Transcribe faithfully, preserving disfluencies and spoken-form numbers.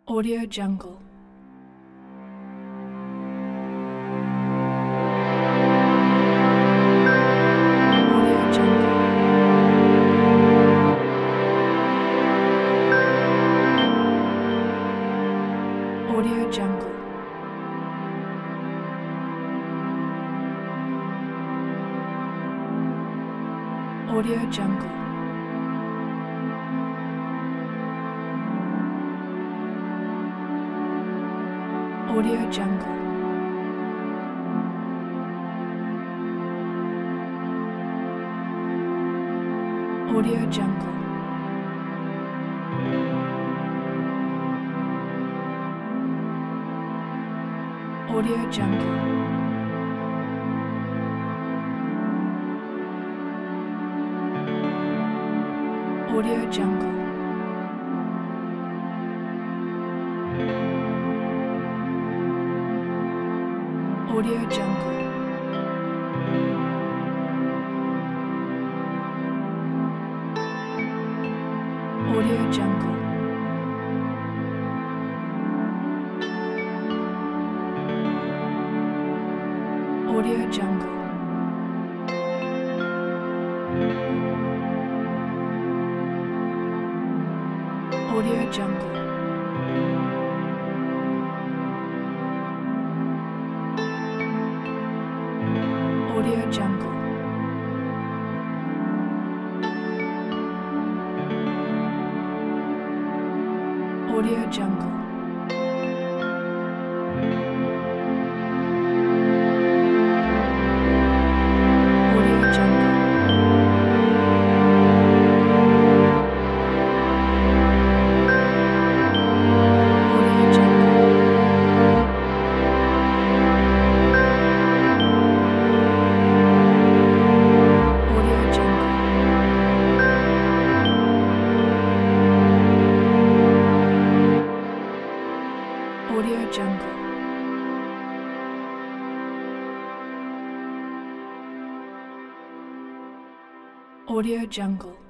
Audio Jungle. Audio Jungle. Audio Jungle. Audio Jungle. Audio Jungle. Audio Jungle. Audio Jungle. Audio Jungle. Audio Jungle. Audio Jungle. Audio Jungle. Audio Jungle. Audio Jungle. Audio Jungle. Audio Jungle. Audio Jungle. Audio Jungle. Audio Jungle. Audio Jungle.